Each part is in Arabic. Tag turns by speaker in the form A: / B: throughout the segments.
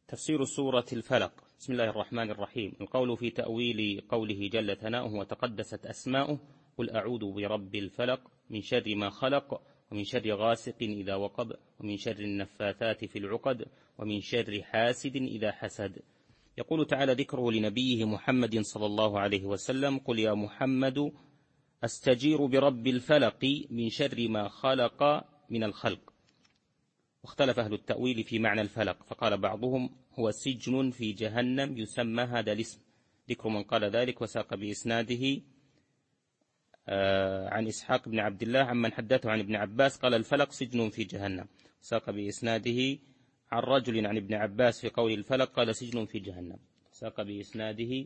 A: تفسير سورة الفلق. بسم الله الرحمن الرحيم. القول في تأويل قوله جل ثناؤه وتقدست أسماؤه: قل أعوذ برب الفلق من شر ما خلق ومن شر غاسق إذا وقب ومن شر النفاثات في العقد ومن شر حاسد إذا حسد. يقول تعالى ذكره لنبيه محمد صلى الله عليه وسلم: قل يا محمد أستجير برب الفلق من شر ما خلق من الخلق. واختلف أهل التأويل في معنى الفلق، فقال بعضهم هو سجن في جهنم يسمى هذا الاسم. ذكر من قال ذلك وساق بإسناده عن إسحاق بن عبد الله عمن حدثه عن ابن عباس قال الفلق سجن في جهنم. ساق بإسناده عن رجل عن ابن عباس في قول الفلق قال سجن في جهنم. ساق بإسناده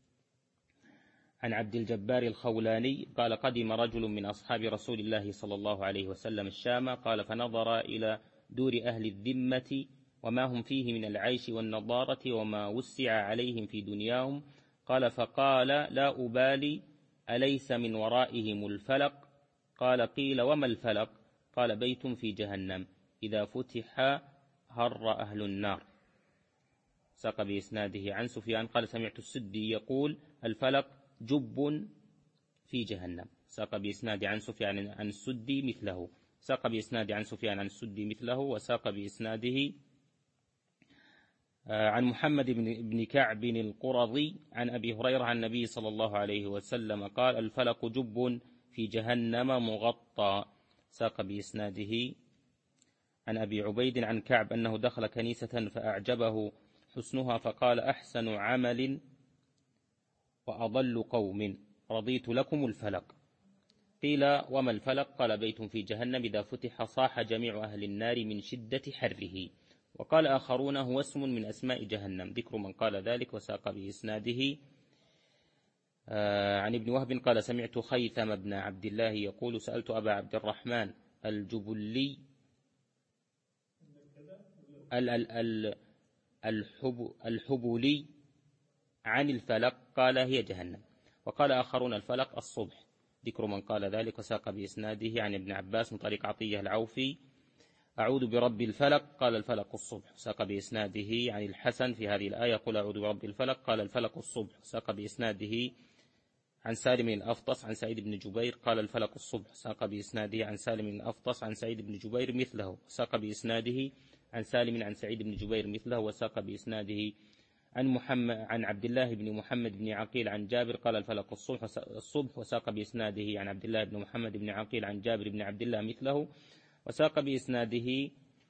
A: عن عبد الجبار الخولاني قال قدم رجل من أصحاب رسول الله صلى الله عليه وسلم الشام، قال فنظر إلى دور أهل الذمة وما هم فيه من العيش والنضارة وما وسع عليهم في دنياهم، قال فقال لا أبالي أليس من ورائهم الفلق؟ قال قيل وما الفلق؟ قال بيت في جهنم إذا فتح هر أهل النار. ساق بإسناده عن سفيان قال سمعت السدي يقول الفلق جب في جهنم. ساق بإسناده عن سفيان عن السدي مثله. ساق بإسناده عن سفيان عن السدي مثله. وساق بإسناده عن محمد بن كعب القرظي عن أبي هريرة عن النبي صلى الله عليه وسلم قال الفلق جب في جهنم مغطى. ساق بإسناده عن أبي عبيد عن كعب أنه دخل كنيسة فأعجبه حسنها فقال أحسن عمل وأضل قوم رضيت لكم الفلق. قيل وما الفلق؟ قال بيت في جهنم إذا فتح صاح جميع أهل النار من شدة حره. وقال آخرون هو اسم من أسماء جهنم. ذكر من قال ذلك وساق بإسناده عن ابن وهب قال سمعت خيثم بن عبد الله يقول سألت أبا عبد الرحمن الجبلي الحبولي عن الفلق قال هي جهنم. وقال آخرون الفلق الصبح. ذكر من قال ذلك وساق بإسناده عن ابن عباس من طريق عطية العوفي أعوذ برب الفلق قال الفلق الصبح. ساق بإسناده عن الحسن في هذه الآية قل أعوذ برب الفلق قال الفلق الصبح. ساق بإسناده عن سالم الأفطس عن سعيد بن جبير قال الفلق الصبح. ساق بإسناده عن سالم الأفطس عن سعيد بن جبير مثله. ساق بإسناده عن سالم عن سعيد بن جبير مثله. وساق بإسناده عن عبد الله بن محمد بن عقيل عن جابر قال الفلق الصبح. وساق بإسناده عن عبد الله بن محمد بن عقيل عن جابر بن عبد الله مثله. وساق بإسناده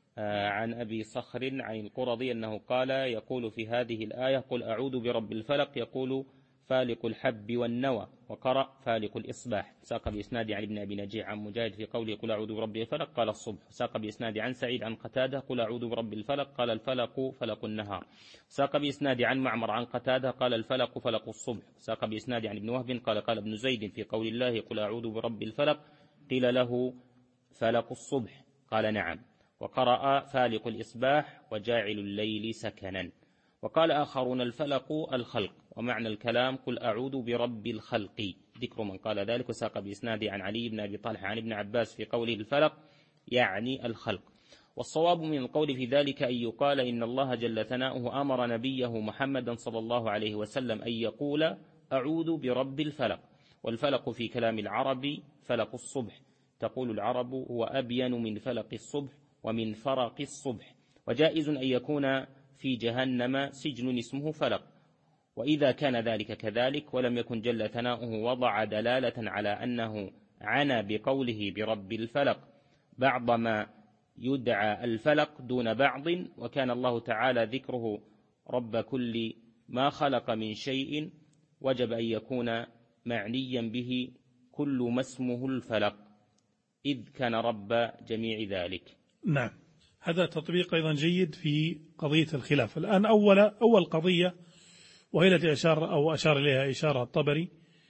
A: عن أبي صخر عن القرظي أنه قال يقول في هذه الآية قل أعوذ برب الفلق يقول فالق الحب والنوى وقرأ فالق الإصباح. ساق بإسناده عن ابن أبي نجيع عن مجاهد في قوله قل أعوذ برب الفلق قال الصبح. ساق بإسناده عن سعيد عن قتادة قل أعوذ برب الفلق قال الفلق فلق النهار. ساق بإسناده عن معمر عن قتادة قال الفلق فلق الصبح. ساق بإسناده عن ابن وهب قال ابن زيد في قول الله قل أعوذ برب الفلق قيل له فلق الصبح قال نعم. وقرأ فالق الإصباح وجاعل الليل سكنا. وقال آخرون الفلق الخلق ومعنى الكلام قل أعوذ برب الخلق. ذكر من قال ذلك وساق بإسناده عن علي بن أبي طلحة عن ابن عباس في قوله الفلق يعني الخلق. والصواب من القول في ذلك أن يقال إن الله جل ثناؤه أمر نبيه محمدا صلى الله عليه وسلم أن يقول أعوذ برب الفلق. والفلق في كلام العرب فلق الصبح. تقول العرب هو أبين من فلق الصبح ومن فرق الصبح. وجائز أن يكون في جهنم سجن اسمه فلق. وإذا كان ذلك كذلك ولم يكن جل ثناؤه وضع دلالة على أنه عنى بقوله برب الفلق بعض ما يدعى الفلق دون بعض، وكان الله تعالى ذكره رب كل ما خلق من شيء وجب أن يكون معنيا به كل ما اسمه الفلق إذ كان رب جميع ذلك.
B: نعم، هذا تطبيق أيضا جيد في قضية الخلاف. الآن أول قضية وهي التي أشار إليها إشارة الطبري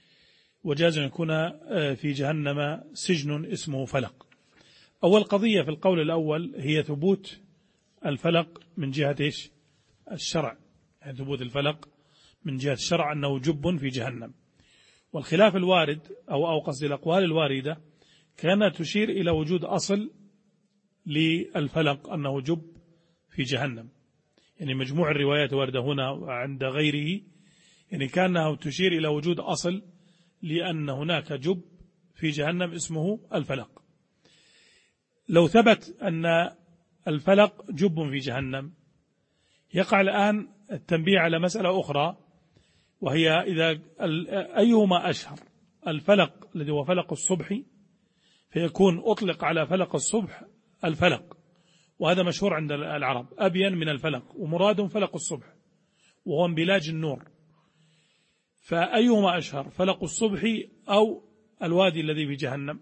B: وجاز أن يكون في جهنم سجن اسمه فلق. أول قضية في القول الأول هي ثبوت الفلق من جهة الشرع، يعني ثبوت الفلق من جهة الشرع أنه جب في جهنم. والخلاف الوارد أو قصد الأقوال الواردة كانت تشير إلى وجود أصل للفلق أنه جب في جهنم، يعني مجموع الروايات واردة هنا وعند غيره، يعني كأنها تشير إلى وجود أصل، لأن هناك جب في جهنم اسمه الفلق. لو ثبت أن الفلق جب في جهنم، يقع الآن التنبيه على مسألة أخرى، وهي إذا أيهما أشهر، الفلق الذي هو فلق الصبح، فيكون أطلق على فلق الصبح الفلق، وهذا مشهور عند العرب، أبين من الفلق، ومراد فلق الصبح وهو انبلاج النور. فأيهما أشهر، فلق الصبح أو الوادي الذي في جهنم؟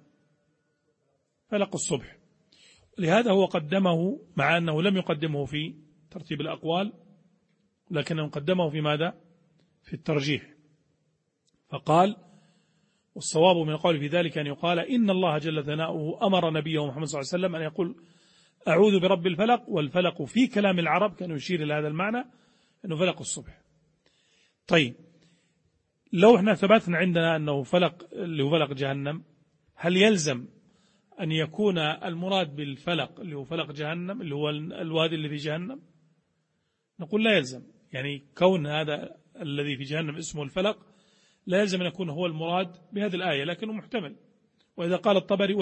B: فلق الصبح. لهذا هو قدمه، مع أنه لم يقدمه في ترتيب الأقوال، لكنه قدمه في ماذا؟ في الترجيح. فقال: والصواب من القول في ذلك أن يقال إن الله جل ثناؤه أمر نبيه محمد صلى الله عليه وسلم أن يقول أعوذ برب الفلق، والفلق في كلام العرب كان يشير إلى هذا المعنى أنه فلق الصبح. طيب، لو احنا ثبتنا عندنا أنه فلق اللي هو فلق جهنم، هل يلزم أن يكون المراد بالفلق اللي هو فلق جهنم اللي هو الوادي اللي في جهنم؟ نقول لا يلزم، يعني كون هذا الذي في جهنم اسمه الفلق لا يلزم أن يكون هو المراد بهذه الآية، لكنه محتمل. وإذا قال الطبري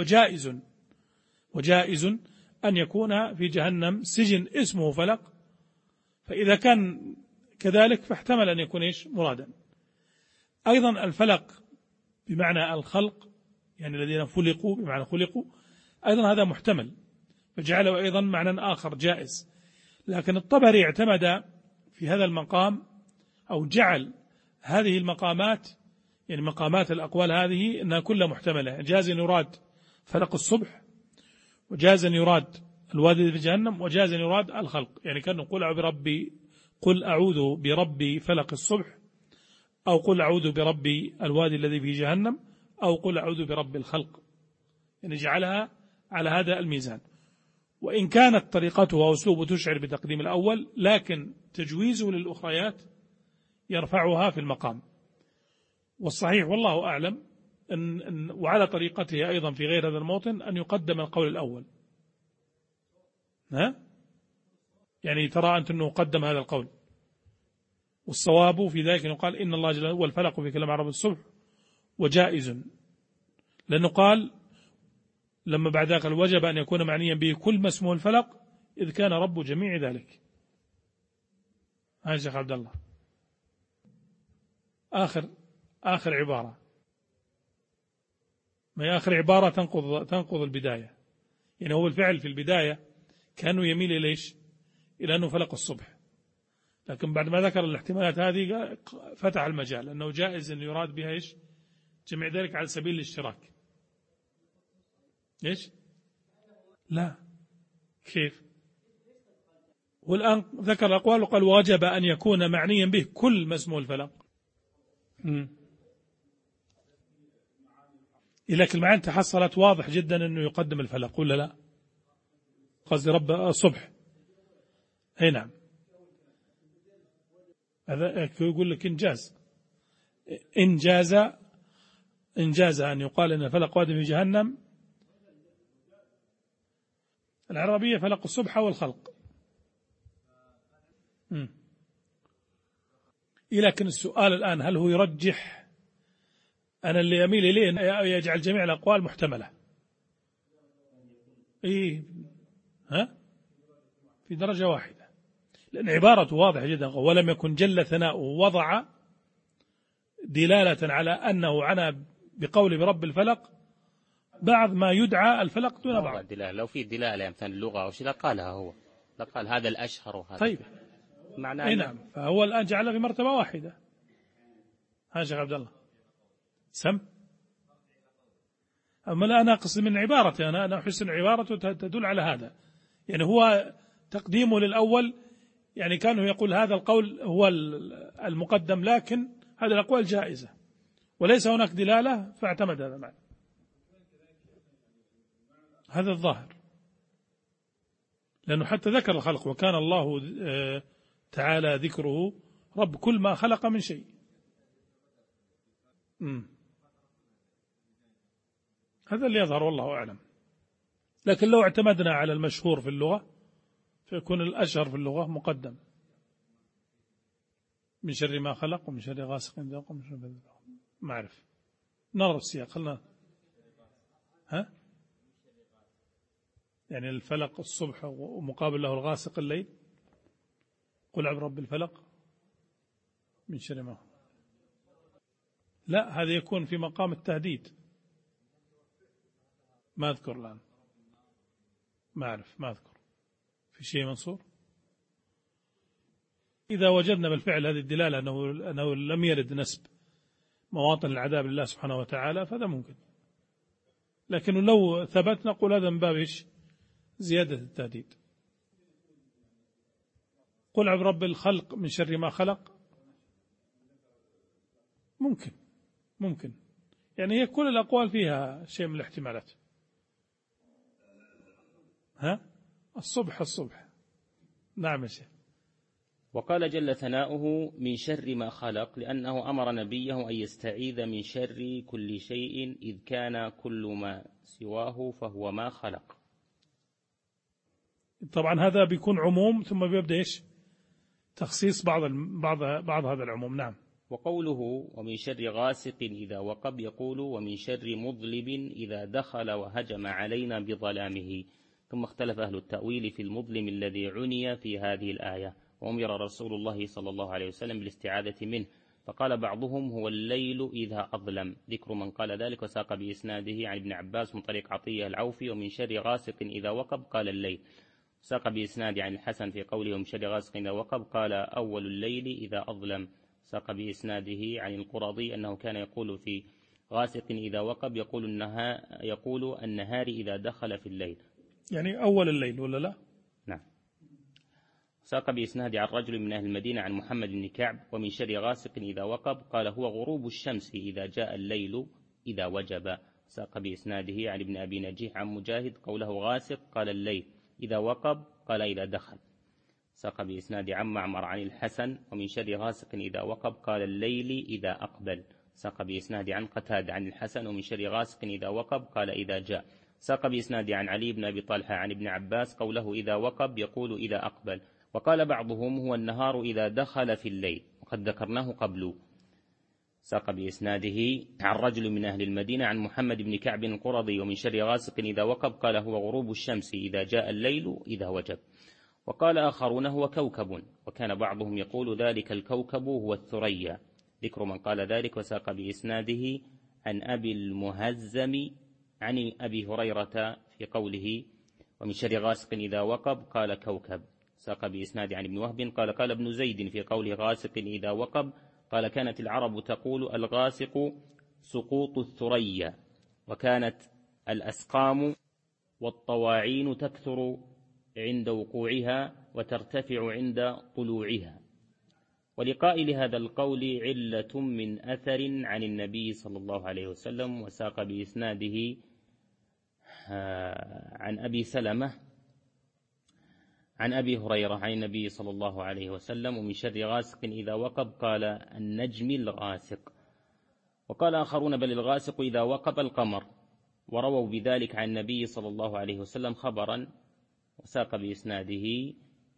B: وجائز أن يكون في جهنم سجن اسمه فلق، فإذا كان كذلك فاحتمل أن يكون مرادا. أيضا الفلق بمعنى الخلق، يعني الذين فلقوا بمعنى خلقوا، أيضا هذا محتمل، فجعله أيضا معنى آخر جائز. لكن الطبري اعتمد في هذا المقام، أو جعل هذه المقامات، يعني مقامات الأقوال هذه، أنها كلها محتملة، جاز أن يراد فلق الصبح، وجاز أن يراد الوادي في جهنم، وجاز أن يراد الخلق. يعني كان قل أعوذ برب فلق الصبح، أو قل أعوذ برب الوادي الذي في جهنم، أو قل أعوذ برب الخلق، يعني جعلها على هذا الميزان. وإن كانت طريقته وأسلوبه تشعر بتقديم الأول، لكن تجويزه للأخريات يرفعها في المقام. والصحيح والله أعلم وعلى طريقته أيضا في غير هذا الموطن أن يقدم القول الأول. يعني ترى أنت أنه قدم هذا القول، والصواب في ذلك أنه قال إن الله جل هو الفلق في كلام عرب الصبح، وجائز، لأنه قال لما بعد ذلك وجب أن يكون معنيا به كل ما اسمه الفلق، إذ كان رب جميع ذلك. هذا شيخ عبد الله آخر عبارة، ما هي آخر عبارة تنقض البداية. يعني هو الفعل في البداية كانوا يميل إلى أنه فلق الصبح، لكن بعد ما ذكر الاحتمالات هذه فتح المجال أنه جائز أن يراد بها جميع ذلك على سبيل الاشتراك. لا، كيف؟ والآن ذكر الأقوال وقال وجب أن يكون معنيا به كل ما اسمه الفلق. لكن المعاني تحصلت واضح جدا أنه يقدم الفلق ولا لا؟ قصد رب الصبح. أي نعم، هذا يقول لك إن جاز أن يقال أن الفلق وادي في جهنم. العربية فلق الصبح والخلق. لكن السؤال الآن هل هو يرجح؟ أنا اللي أميل إليه أن يجعل جميع الأقوال محتملة. في درجة واحدة، لأن عبارة واضحة جدا، ولم يكن جل ثناؤه وضع دلالة على أنه عنى بقول برب الفلق بعض ما يدعى الفلق دون بعض.
A: لو في دلالة مثلا اللغة أو شيء لقالها هو، لقال هذا الأشهر وهذا.
B: طيب،
A: معناه
B: نعم، فهو الآن جعله في مرتبة واحدة. ها شيخ عبد الله سم. أما لا، أنا أقصد من عبارتي، أنا أحس أن عبارته تدل على هذا. يعني هو تقديمه للأول، يعني كانوا يقول هذا القول هو المقدم، لكن هذه الأقوال جائزة وليس هناك دلالة، فاعتمد هذا المعنى. هذا الظاهر، لأنه حتى ذكر الخلق، وكان الله تعالى ذكره رب كل ما خلق من شيء. هذا اللي يظهر والله أعلم. لكن لو اعتمدنا على المشهور في اللغة فيكون الأشهر في اللغة مقدم. من شر ما خلق ومن شر غاسق إذا وقب ما أعرف، نرى السياق خلنا. ها يعني الفلق الصبح ومقابل له الغاسق الليل. قل أعوذ برب الفلق من شر ما. لا، هذا يكون في مقام التهديد. ما أذكر الآن، ما أعرف، ما أذكر في شيء منصور. إذا وجدنا بالفعل هذه الدلالة أنه لم يرد نسب مواطن العذاب لله سبحانه وتعالى فهذا ممكن، لكن لو ثبت نقول هذا من باب إيش؟ زيادة التهديد. قل أعوذ برب الخلق من شر ما خلق، ممكن يعني هي كل الأقوال فيها شيء من الاحتمالات. ها الصبح. نعم يا شيخ.
A: وقال جل ثناؤه من شر ما خلق، لأنه أمر نبيه أن يستعيذ من شر كل شيء إذ كان كل ما سواه فهو ما خلق.
B: طبعا هذا بيكون عموم ثم بيبدأ إيش؟ تخصيص بعض هذا العموم. نعم.
A: وقوله ومن شر غاسق إذا وقب، يقول ومن شر مظلم إذا دخل وهجم علينا بظلامه. ثم اختلف أهل التأويل في المظلم الذي عني في هذه الآية، وأمر رسول الله صلى الله عليه وسلم بالاستعاذة منه، فقال بعضهم هو الليل إذا أظلم، ذكر من قال ذلك وساق بإسناده عن ابن عباس من طريق عطية العوفي. ومن شر غاسق إذا وقب قال الليل، ساق بإسناده عن الحسن في قوله ومن شر غاسق إذا وقب قال أول الليل إذا أظلم. ساق بإسناده عن القرظي أنه كان يقول في غاسق إذا وقب يقول النهار إذا دخل في الليل،
B: يعني أول الليل ولا لا؟
A: نعم. ساق بإسناد عن رجل من أهل المدينة عن محمد بن كعب ومن شر غاسق إذا وقب قال هو غروب الشمس إذا جاء الليل إذا وجب. ساق بإسناده عن ابن أبي نجيح عن مجاهد قوله غاسق قال الليل إذا وقب قال إذا دخل. ساق بإسناد عن معمر عن الحسن ومن شر غاسق إذا وقب قال الليل إذا أقبل. ساق بإسناد عن قتادة عن الحسن ومن شر غاسق إذا وقب قال إذا جاء. ساق بإسناد عن علي بن أبي طلحة عن ابن عباس قوله إذا وقب يقول إذا أقبل. وقال بعضهم هو النهار إذا دخل في الليل، وقد ذكرناه قبل. ساق بإسناده عن رجل من أهل المدينة عن محمد بن كعب القرظي ومن شر غاسق إذا وقب قال هو غروب الشمس إذا جاء الليل إذا وجب. وقال آخرون هو كوكب، وكان بعضهم يقول ذلك الكوكب هو الثريا، ذكر من قال ذلك. وساق بإسناده عن أبي المهزم عن أبي هريرة في قوله ومن شر غاسق إذا وقب قال كوكب. ساق بإسناد عن ابن وهب قال ابن زيد في قوله غاسق إذا وقب قال كانت العرب تقول الغاسق سقوط الثريا، وكانت الأسقام والطواعين تكثر عند وقوعها وترتفع عند طلوعها. ولقائل هذا القول علة من أثر عن النبي صلى الله عليه وسلم. وساق بإسناده عن أبي سلمة عن أبي هريرة عن النبي صلى الله عليه وسلم ومن شر غاسق إذا وقب قال النجم الغاسق. وقال آخرون بل الغاسق إذا وقب القمر، ورووا بذلك عن النبي صلى الله عليه وسلم خبرا. وساق بإسناده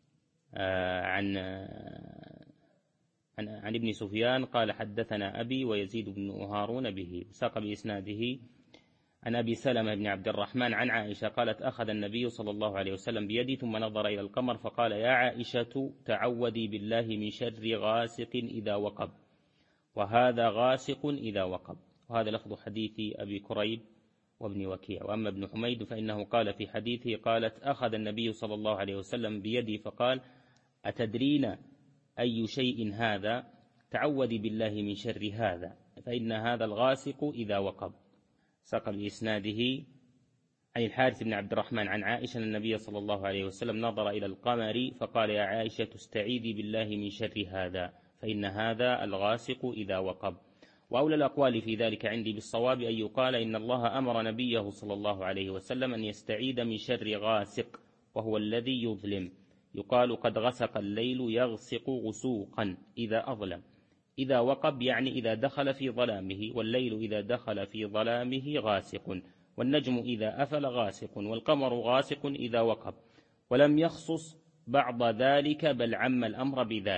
A: عن ابن سفيان قال حدثنا أبي ويزيد بن هارون به. وساق بإسناده عن أبي سلمة بن عبد الرحمن عن عائشة قالت أخذ النبي صلى الله عليه وسلم بيدي ثم نظر إلى القمر فقال يا عائشة تعوذي بالله من شر غاسق إذا وقب، وهذا غاسق إذا وقب. وهذا لفظ حديث أبي كريب وابن وكيع. وأما ابن حميد فإنه قال في حديثه قالت أخذ النبي صلى الله عليه وسلم بيدي فقال أتدرين أي شيء هذا؟ تعوذي بالله من شر هذا فإن هذا الغاسق إذا وقب. ساق بإسناده عن الحارث بن عبد الرحمن عن عائشة أن النبي صلى الله عليه وسلم نظر إلى القمر فقال يا عائشة استعيذي بالله من شر هذا فإن هذا الغاسق إذا وقب. وأولى الأقوال في ذلك عندي بالصواب أن يقال إن الله أمر نبيه صلى الله عليه وسلم أن يستعيذ من شر غاسق وهو الذي يظلم. يقال قد غسق الليل يغسق غسوقا إذا أظلم. إذا وقب يعني إذا دخل في ظلامه، والليل إذا دخل في ظلامه غاسق، والنجم إذا أفل غاسق، والقمر غاسق إذا وقب. ولم يخصص بعض ذلك بل عم الأمر بذلك،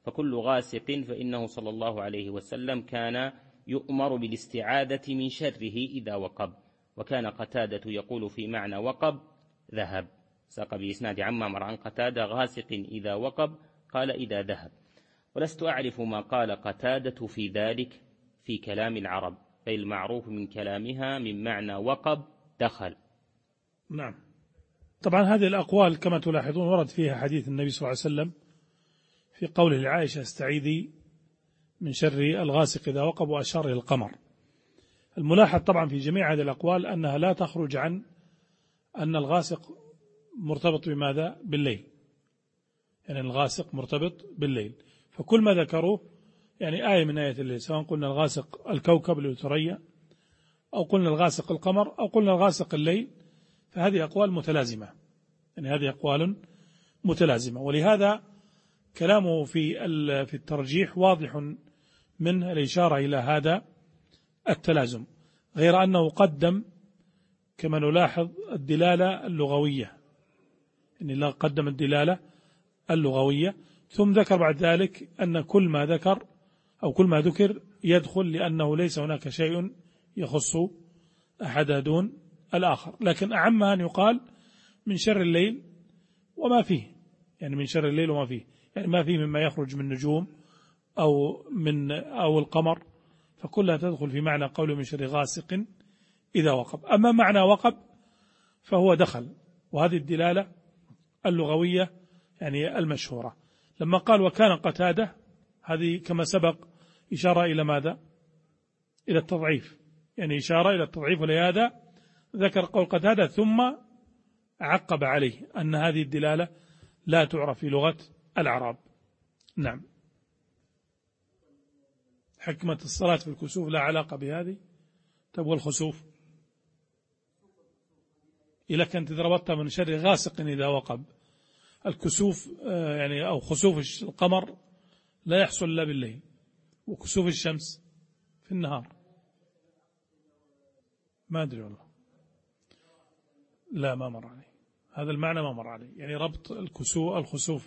A: فكل غاسق فإنه صلى الله عليه وسلم كان يؤمر بالاستعاذة من شره إذا وقب. وكان قتادة يقول في معنى وقب ذهب. ساق بإسناد عن معمر عن قتادة غاسق إذا وقب قال إذا ذهب. ولست أعرف ما قال قتادة في ذلك في كلام العرب، فالمعروف من كلامها من معنى وقب دخل.
B: نعم. طبعا هذه الأقوال كما تلاحظون ورد فيها حديث النبي صلى الله عليه وسلم في قوله لعائشة استعيذي من شر الغاسق إذا وقب وأشار إلى القمر. الملاحظ طبعا في جميع هذه الأقوال أنها لا تخرج عن أن الغاسق مرتبط بماذا؟ بالليل، يعني الغاسق مرتبط بالليل. فكل ما ذكروه يعني آية من آية الليل، سواء قلنا الغاسق الكوكب الثريا أو قلنا الغاسق القمر أو قلنا الغاسق الليل، فهذه أقوال متلازمة، يعني هذه أقوال متلازمة. ولهذا كلامه في الترجيح واضح من الإشارة إلى هذا التلازم، غير أنه قدم كما نلاحظ الدلالة اللغوية، يعني لا قدم الدلالة اللغوية، ثم ذكر بعد ذلك أن كل ما ذكر أو كل ما ذكر يدخل، لأنه ليس هناك شيء يخص أحد دون الآخر. لكن أعم أن يقال من شر الليل وما فيه، يعني من شر الليل وما فيه، يعني ما فيه مما يخرج من نجوم أو القمر، فكلها تدخل في معنى قوله من شر غاسق إذا وقب. أما معنى وقب فهو دخل، وهذه الدلالة اللغوية يعني المشهورة. لما قال وكان قتادة، هذه كما سبق إشارة إلى ماذا؟ إلى التضعيف، يعني إشارة إلى التضعيف، ولهذا ذكر قول قتادة ثم عقب عليه أن هذه الدلالة لا تعرف في لغة الأعراب. نعم. حكمة الصلاة في الكسوف لا علاقة بهذه. تبغى الخسوف إذا كنت ضربتها من شر غاسق إذا وقب. الكسوف يعني أو خسوف القمر لا يحصل إلا بالليل، وكسوف الشمس في النهار. ما أدري والله، لا ما مر علي هذا المعنى، ما مر علي، يعني ربط الخسوف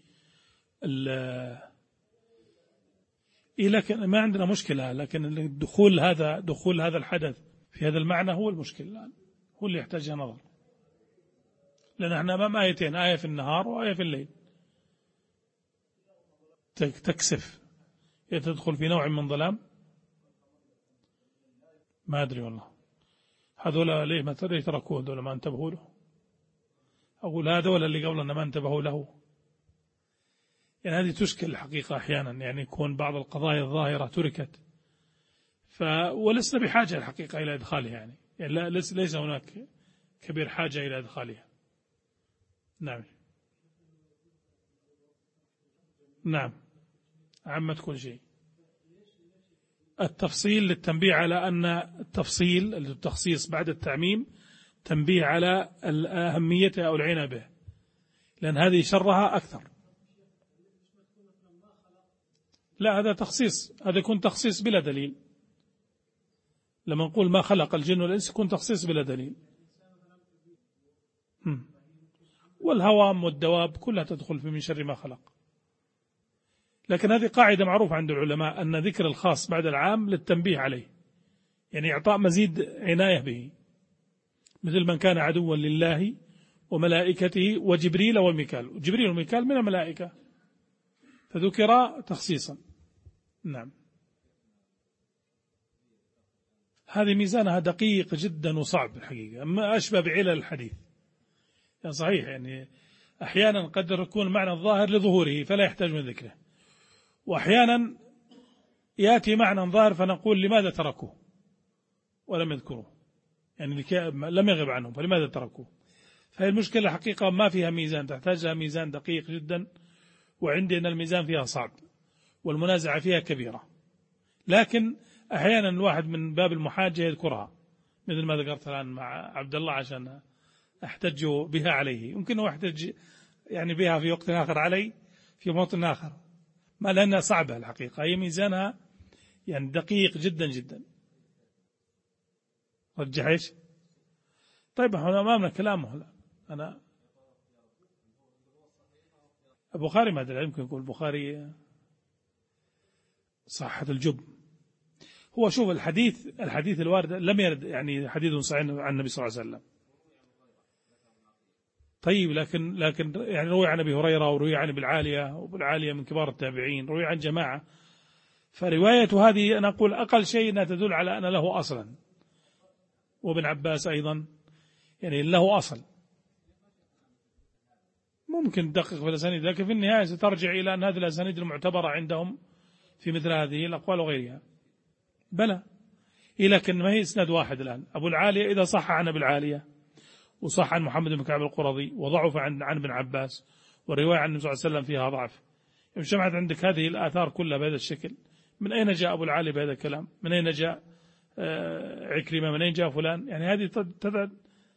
B: لكن ما عندنا مشكلة، لكن دخول هذا الحدث في هذا المعنى هو المشكلة الآن، هو اللي يحتاج نظر، لأن احنا أمام آيتين، آية في النهار وآية في الليل. تكسف تدخل في نوع من ظلام، ما أدري والله. هذول ليه ما تركوه؟ هذول ما انتبهوا له. أقول هذا ولا اللي قبلنا ما انتبهوا له. يعني هذه تشكل الحقيقة أحيانا، يعني يكون بعض القضايا الظاهرة تركت، ولسنا بحاجة الحقيقة إلى إدخالها، يعني ليس هناك كبير حاجة إلى إدخالها. نعم نعم، عمت كل شيء. التفصيل للتنبيه على أن التخصيص بعد التعميم تنبيه على أهميته أو العناية به، لأن هذه شرها أكثر. لا، هذا تخصيص، هذا يكون تخصيص بلا دليل. لما نقول ما خلق الجن والإنس يكون تخصيص بلا دليل. والهوام والدواب كلها تدخل في من شر ما خلق. لكن هذه قاعدة معروفة عند العلماء، أن ذكر الخاص بعد العام للتنبيه عليه، يعني إعطاء مزيد عناية به، مثل من كان عدوا لله وملائكته وجبريل والميكال. وجبريل والميكال من الملائكة، فذكر تخصيصا. نعم. هذه ميزانها دقيق جدا وصعب الحقيقة، ما أشبه بعلل الحديث. يعني صحيح، يعني أحيانا قد يكون معنى الظاهر لظهوره فلا يحتاج من ذكره، وأحيانا يأتي معنى ظاهر فنقول لماذا تركوه ولم يذكروه، يعني لم يغب عنهم فلماذا تركوه. فهي المشكلة حقيقة ما فيها ميزان، تحتاج لها ميزان دقيق جدا، وعندنا الميزان فيها صعب والمنازعة فيها كبيرة. لكن أحيانا الواحد من باب المحاجة يذكرها، مثل ما ذكرت الآن مع عبد الله عشان أحتج بها عليه. يمكن أحتج يعني بها في وقت آخر علي في موطن آخر، ما لأنها صعبة الحقيقة، هي ميزانها يعني دقيق جدا جدا. رجح إيش؟ طيب هنا أمامنا كلامه. أنا البخاري ما أدري، يمكن يقول البخاري صحة الجب. هو شوف الحديث الوارد لم يرد يعني حديث صحيح عن النبي صلى الله عليه وسلم. طيب لكن يعني روي عن أبي هريرة وروي عن أبي العالية، وأبو العالية من كبار التابعين، روي عن جماعة. فرواية هذه أنا أقول أقل شيء أنها تدل على أن له أصلا، وابن عباس أيضا يعني له أصل. ممكن تدقق في الأسانيد، لكن في النهاية سترجع إلى أن هذه الأسانيد المعتبرة عندهم في مثل هذه الأقوال وغيرها. بلى، لكن ما هي إسناد واحد الآن. أبو العالية إذا صح عن أبي العالية وصح عن محمد بن كعب القرظي وضعف عن ابن عباس، والرواية عن النبي صلى الله عليه وسلم فيها ضعف، جمعت عندك هذه الآثار كلها بهذا الشكل. من أين جاء أبو العالي بهذا الكلام؟ من أين جاء عكرمة؟ من أين جاء فلان؟ يعني هذه تدعى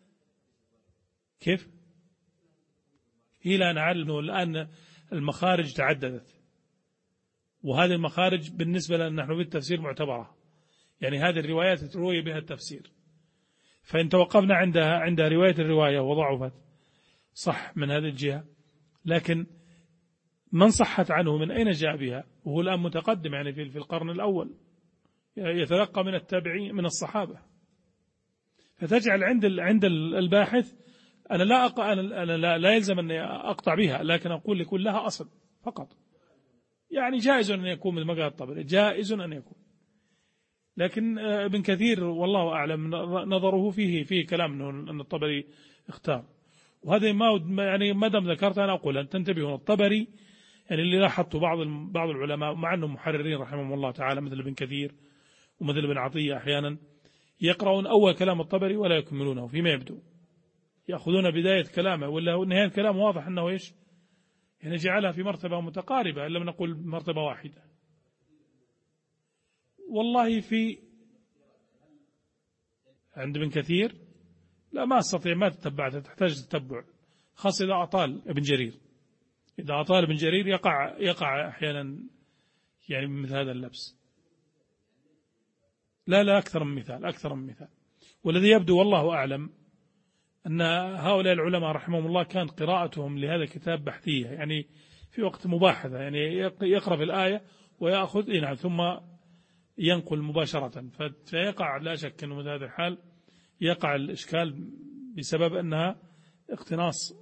B: كيف؟ هي لا نعلم. الآن المخارج تعددت، وهذه المخارج بالنسبة لنا نحن بالتفسير معتبرة، يعني هذه الروايات تروي بها التفسير. فإن توقفنا عند رواية الرواية وضعفت صح من هذه الجهة، لكن من صحت عنه من أين جاء بها؟ وهو الآن متقدم يعني في القرن الأول، يتلقى من التابعين من الصحابة. فتجعل عند الباحث أنا لا يلزم أن أقطع بها، لكن أقول لكل لها أصل فقط. يعني جائز أن يكون مثل ما قال الطبري، جائز أن يكون. لكن ابن كثير والله أعلم نظره فيه كلام أن الطبري اختار. وهذا ما دام ذكرت أنا أقول أن تنتبهون. الطبري يعني اللي لاحظته بعض العلماء مع أنهم محررين رحمهم الله تعالى مثل ابن كثير ومثل ابن عطية أحيانا يقرؤون أول كلام الطبري ولا يكملونه فيما يبدو، يأخذون بداية كلامه ولا نهاية كلامه واضح أنه إيش يعني جعلها في مرتبة متقاربة، إلا نقول مرتبة واحدة. والله عند ابن كثير لا ما أستطيع، ما تتبعتها، تحتاج تتبع، خاصة إذا أطال ابن جرير. إذا أطال ابن جرير يقع أحيانا يعني مثل هذا اللبس. لا أكثر من مثال. والذي يبدو والله أعلم أن هؤلاء العلماء رحمهم الله كان قراءتهم لهذا الكتاب بحثية، يعني في وقت مباحثة، يعني يقرأ في الآية ويأخذ ثم ينقل مباشرة. فيقع لا شك أنه من هذا الحال يقع الإشكال بسبب أنها اقتناص.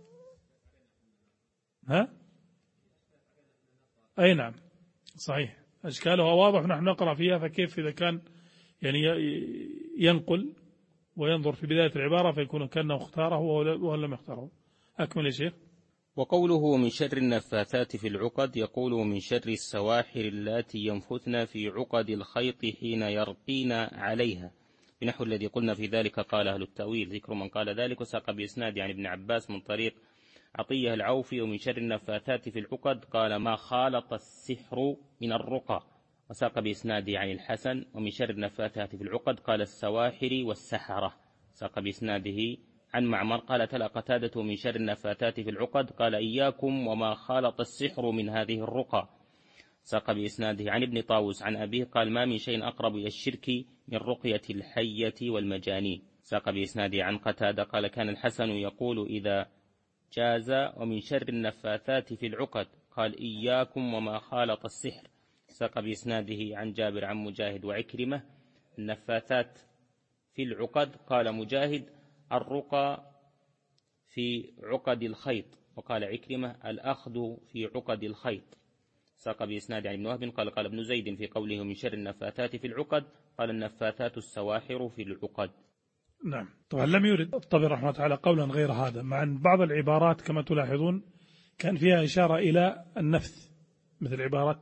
B: أي نعم صحيح، أشكالها واضح نحن نقرأ فيها، فكيف إذا كان يعني ينقل وينظر في بداية العبارة فيكون كأنه اختاره وهو لم يختاره. أكمل يا شيخ.
A: وقوله من شر النفاثات في العقد، يقول من شر السواحر اللاتي ينفثن في عقد الخيط حين يرقين عليها، بنحو الذي قلنا في ذلك. قال أهل التأويل ذكر من قال ذلك، وساق بإسناد عن ابن عباس من طريق عطية العوفي. ومن شر النفاثات في العقد قال ما خالط السحر من الرقى، وساق بإسناده عن الحسن. ومن شر النفاثات في العقد قال السواحر والسحرة، ساق بإسناده عن معمر. قال تلا قتادة من شر النفاثات في العقد قال إياكم وما خالط السحر من هذه الرقى، ساق بإسناده عن ابن طاووس عن أبيه قال ما من شيء أقرب إلى الشرك من رقية الحية والمجانين، ساق بإسناده عن قتادة قال كان الحسن يقول إذا جاز ومن شر النفاثات في العقد قال إياكم وما خالط السحر، ساق بإسناده عن جابر عن مجاهد وعكرمة. النفاثات في العقد قال مجاهد الرقى في عقد الخيط، وقال عكرمة الأخذ في عقد الخيط، ساق بإسناد عن ابن وهب قال قال ابن زيد في قوله من شر النفاثات في العقد قال النفاثات السواحر في العقد.
B: نعم. طبعا لم يرد الطبري رحمه الله تعالى قولا غير هذا، مع أن بعض العبارات كما تلاحظون كان فيها إشارة إلى النفث، مثل عبارة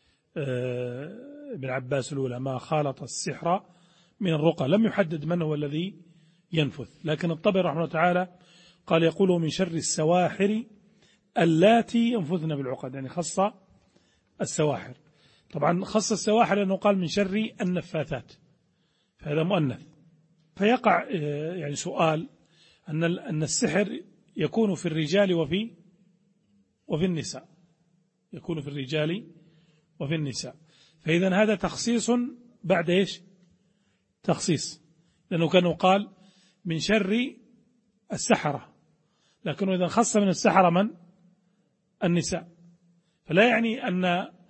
B: ابن عباس الأولى ما خالط السحر من الرقى، لم يحدد من هو الذي ينفث. لكن الطبري رحمه الله تعالى قال يقول من شر السواحر اللاتي ينفثن بالعقد، يعني خص السواحر. طبعا خص السواحر لأنه قال من شر النفاثات، فهذا مؤنث. فيقع يعني سؤال أن السحر يكون في الرجال وفي النساء، يكون في الرجال وفي النساء. فإذا هذا تخصيص بعد إيش؟ تخصيص، لأنه كان قال من شر السحرة، لكنه إذا خص من السحرة من؟ النساء. فلا يعني أن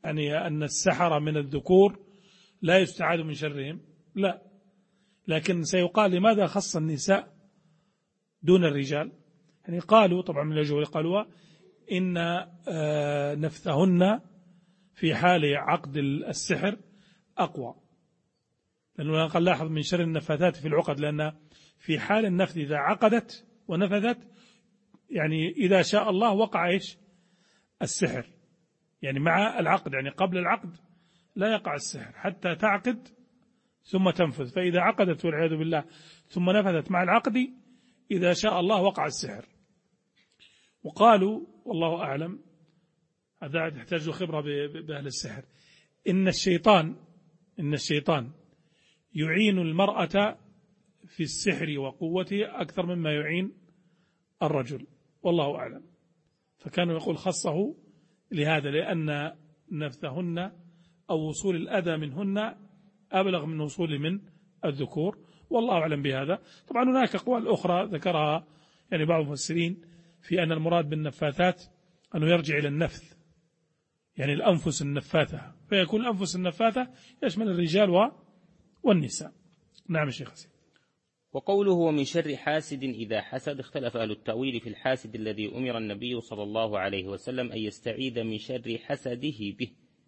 B: يعني أن السحرة من الذكور لا يستعاذ من شرهم، لا، لكن سيقال لماذا خص النساء دون الرجال؟ يعني قالوا طبعا من الجواب قالوا إن نفثهن في حال عقد السحر أقوى، لأنه قال لاحظ من شر النفاثات في العقد، لأن في حال النفث إذا عقدت ونفذت يعني إذا شاء الله وقع إيش السحر، يعني مع العقد، يعني قبل العقد لا يقع السحر حتى تعقد ثم تنفذ، فإذا عقدت والعياذ بالله ثم نفذت مع العقد إذا شاء الله وقع السحر. وقالوا والله أعلم، هذا يحتاج خبرة بأهل السحر، إن الشيطان يعين المرأة في السحر وقوته أكثر مما يعين الرجل، والله أعلم. فكانوا يقول خصه لهذا، لأن نفثهن أو وصول الأذى منهن أبلغ من وصول من الذكور، والله أعلم بهذا. طبعا هناك أقوال أخرى ذكرها يعني بعض المفسرين في أن المراد بالنفاثات أنه يرجع إلى النفث، يعني الأنفس النفاثة، فيكون الأنفس النفاثة يشمل الرجال والنساء. نعم شيخ حسين.
A: وقوله ومن شر حاسد إذا حسد، اختلف أهل التأويل في الحاسد الذي أمر النبي صلى الله عليه وسلم أن يستعيذ من شر حسده به،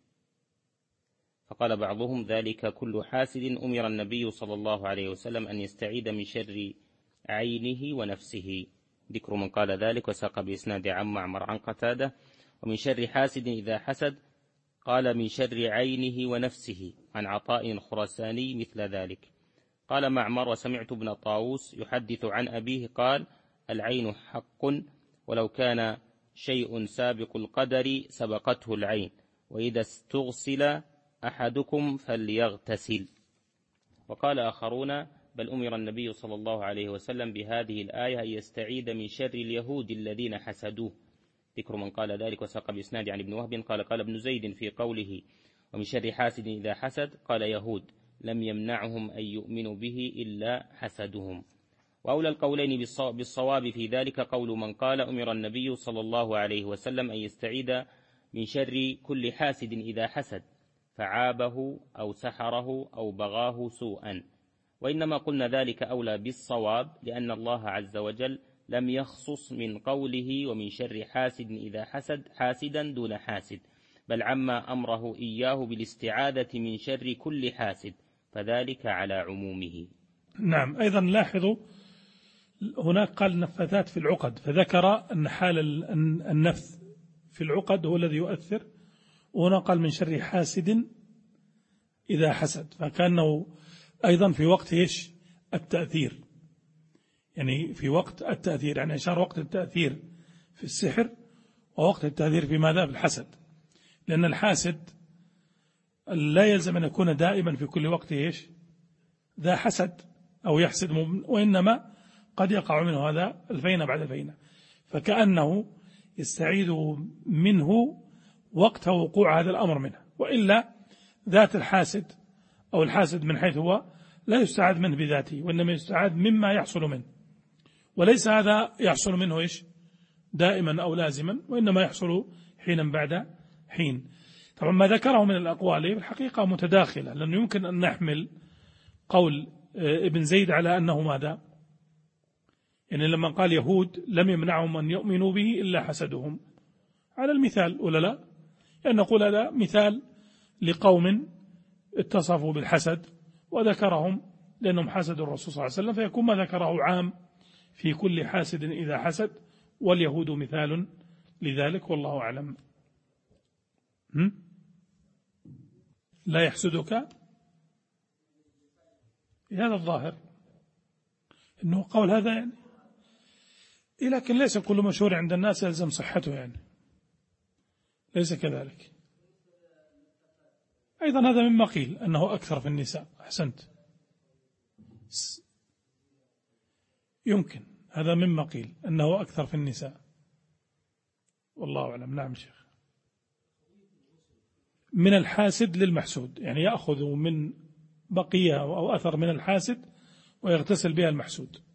A: فقال بعضهم ذلك كل حاسد أمر النبي صلى الله عليه وسلم أن يستعيذ من شر عينه ونفسه، ذكر من قال ذلك وساق بإسناد عن معمر عن قتادة. ومن شر حاسد إذا حسد قال من شر عينه ونفسه، عن عطاء الخراساني مثل ذلك. قال معمر وسمعت ابن طاووس يحدث عن أبيه قال العين حق، ولو كان شيء سابق القدر سبقته العين، وإذا استغسل أحدكم فليغتسل. وقال آخرون بل أمر النبي صلى الله عليه وسلم بهذه الآية أن يستعيذ من شر اليهود الذين حسدوه، ذكر من قال ذلك وساق بإسناد عن ابن وهب قال ابن زيد في قوله ومن شر حاسد إذا حسد قال يهود لم يمنعهم أن يؤمنوا به إلا حسدهم. وأولى القولين بالصواب في ذلك قول من قال أمر النبي صلى الله عليه وسلم أن يستعيذ من شر كل حاسد إذا حسد فعابه أو سحره أو بغاه سوءا، وإنما قلنا ذلك أولى بالصواب لأن الله عز وجل لم يخصص من قوله ومن شر حاسد إذا حسد حاسدا دون حاسد، بل عما أمره إياه بالاستعاذة من شر كل حاسد، فذلك على عمومه.
B: نعم. أيضا لاحظوا هناك قال نفاثات في العقد، فذكر أن حال النفث في العقد هو الذي يؤثر، وهنا قال من شر حاسد إذا حسد، فكأنه أيضا في وقت إيش التأثير، يعني في وقت التأثير، يعني إشار وقت التأثير في السحر ووقت التأثير في ماذا؟ في الحسد، لأن الحاسد لا يلزم أن يكون دائما في كل وقت إيش ذا حسد أو يحسد، وإنما قد يقع منه هذا الفينة بعد الفينة، فكأنه يستعيذ منه وقت وقوع هذا الأمر منه، وإلا ذات الحاسد أو الحاسد من حيث هو لا يستعاذ منه بذاته، وإنما يستعاذ مما يحصل منه، وليس هذا يحصل منه إيش دائما أو لازما، وإنما يحصل حينا بعد حين. طبعا ما ذكره من الأقوال في الحقيقة متداخلة، لأنه يمكن أن نحمل قول ابن زيد على أنه ماذا، يعني لما قال يهود لم يمنعهم أن يؤمنوا به إلا حسدهم على المثال، ولا لا؟ يعني نقول هذا مثال لقوم اتصفوا بالحسد وذكرهم لأنهم حسدوا الرسول صلى الله عليه وسلم، فيكون ما ذكره عام في كل حاسد إذا حسد، واليهود مثال لذلك، والله أعلم. لا يحسدك، هذا الظاهر إنه قول هذا يعني، لكن ليس كل مشهور عند الناس يلزم صحته، يعني ليس كذلك. أيضا هذا مما قيل أنه أكثر في النساء. أحسنت، يمكن هذا مما قيل أنه أكثر في النساء، والله أعلم. نعم شيخ. من الحاسد للمحسود، يعني يأخذ من بقية أو أثر من الحاسد ويغتسل بها المحسود.